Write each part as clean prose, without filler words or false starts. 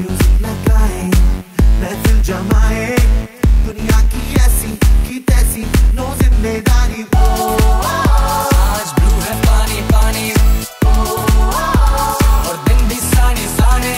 Music लगाए, महफिल जमाए, दुनिया की ऐसी की तैसी, नो जिम्मेदारी। आज ब्लू है पानी पानी, और दिन भी साने साने।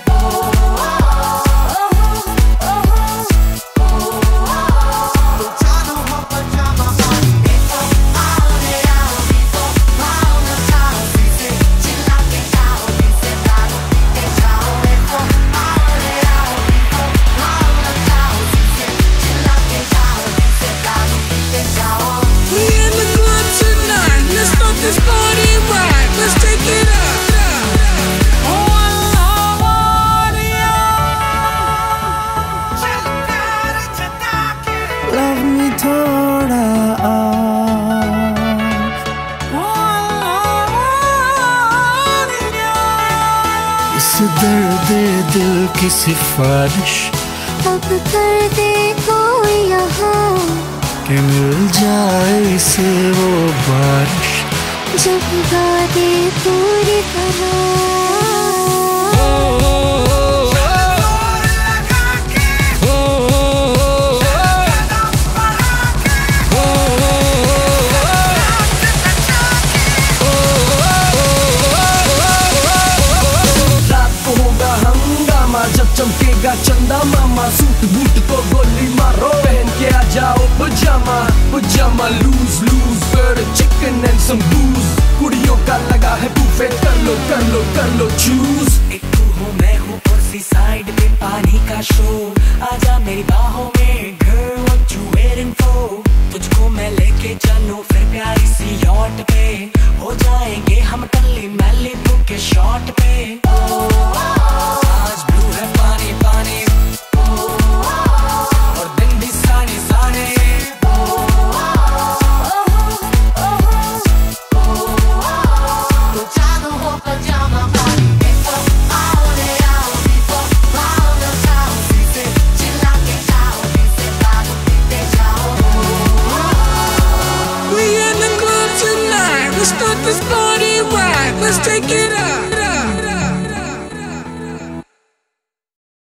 तो चालू हो पजामा पानी, आओ रे आओ, आओ ना जाओ, पीछे चिल्ला के जाओ, पीछे दारू पी के जाओ। आओ रे आओ, आओ ना जाओ, पीछे चिल्ला के जाओ, पीछे दारू पी के जाओ। We in the club tonight, let's start this party right, let's take it up. Love me थोड़ा इस दर्द दिल की सिफारिश अब कर दे कोई यहाँ, कि मिल जाए इसे वो बारिश जब गा दे पूरी तरह। जब चमकेगा चंदा मामा, सूट बूट को गोली मारो, पहन के आ जाओ पजामा पजामा। Loose loose bird chicken and some booze, कुड़ियों का लगा है बुफे, कर लो कर लो कर लो चूज। एक तू हूँ मैं हूँ और सी साइड पे पानी का शो, आजा मेरी बाहों में girl what you waiting for। तुझको मैं लेके चलूं फिर प्यारी सी यॉट पे, हो जाएंगे हम टल्ली मैलिबू के शॉट पे। आज ब्लू है पानी पानी, और दिन भी साने साने। तो चालू हो पजामा पानी, आओ रे आओ, आओ ना जाओ, पीछे चिल्ला के जाओ, पीछे दारू पीते जाओ। We in the club tonight, let's start this party right, let's take it up.